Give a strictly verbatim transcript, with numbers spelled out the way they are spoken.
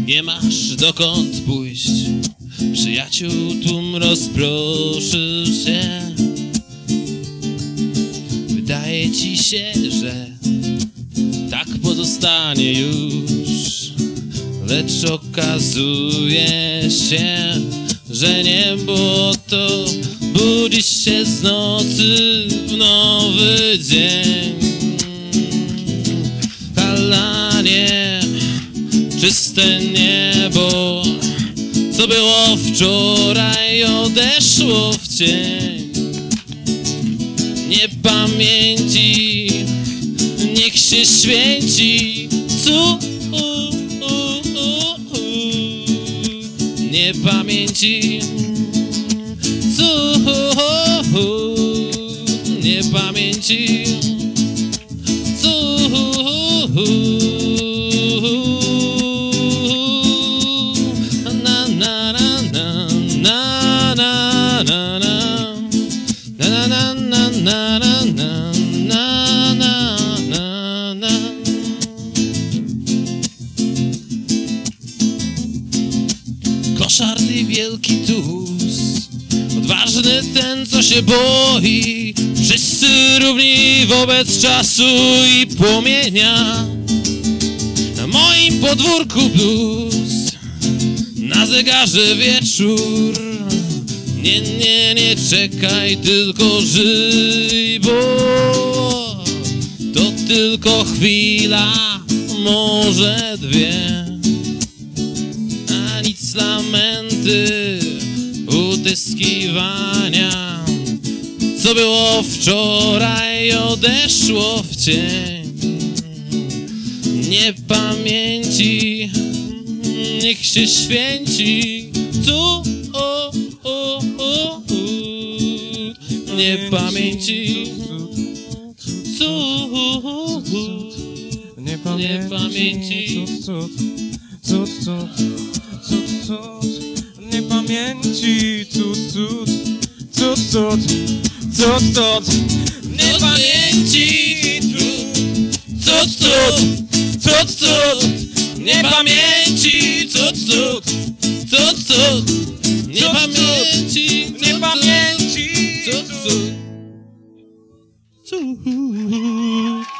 Nie masz dokąd pójść, przyjaciół tłum rozproszył się. Wydaje ci się, że tak pozostanie już, lecz okazuje się, że nie, bo to budzisz się z nocy w nowy dzień. Kalanie, czyste niebo, co było wczoraj, odeszło w cień. Niepamięci niech się święci, cu niepamięci, cu niepamięci, cu na na na na na na na na na na na na na na na na. Koszarny wielki tuż, odważny ten, co się boi. Wszyscy równi wobec czasu i płomienia. Na moim podwórku blues, na zegarze wieczór. Nie, nie, nie czekaj, tylko żyj, bo to tylko chwila, może dwie. A nic lamenty, utyskiwania, co było wczoraj, odeszło w cień. Niepamięci niech się święci, tu o o o o. Niepamięci, cud, niepamięci, cud, cud, cud, cud, cud, niepamięci, cud, cud, cud, cud, cud, cud, niepamięci, cud, cud, cud, cud, niepamięci, cud, cud, cud, cud, niepamięci, niepamięci, cud, cud, cud.